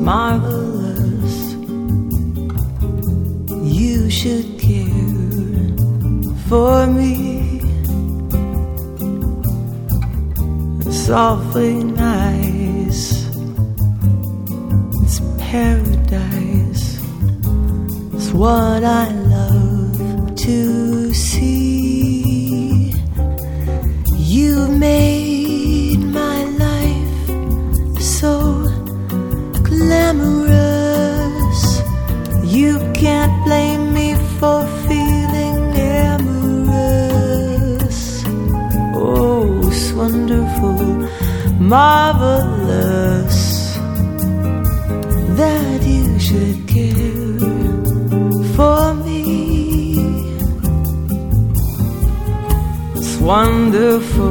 marvelous. You should care for me. It's awfully nice. It's paradise. It's what I love to see. You made my life so glamorous. You can't blame me for feeling amorous. Oh, it's wonderful, marvelous that you should care for me. It's wonderful,